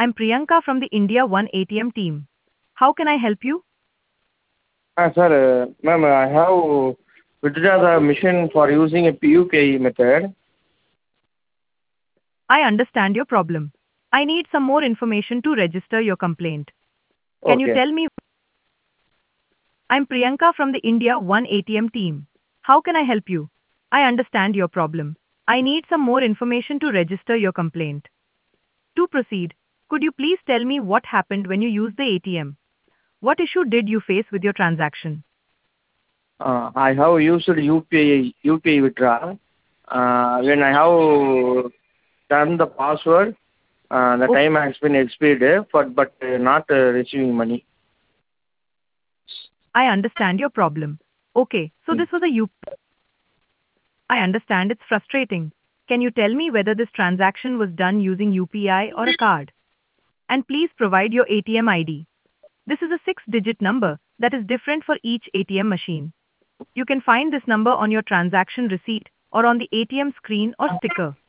I'm Priyanka from the India One ATM team. How can I help you? Sir, ma'am, I have withdrawn the mission for using a PUKE method. I understand your problem. I need some more information to register your complaint. Can you Okay. tell me? I'm Priyanka from the India One ATM team. How can I help you? I understand your problem. I need some more information to register your complaint. To proceed, could you please tell me what happened when you used the ATM? What issue did you face with your transaction? I have used UPI withdrawal. When I have done the password, the Okay, time has been expired, but not receiving money. I understand your problem. Okay, so Hmm. this was a I understand it's frustrating. Can you tell me whether this transaction was done using UPI or a card? And please provide your ATM ID. This is a six-digit number that is different for each ATM machine. You can find this number on your transaction receipt or on the ATM screen or sticker.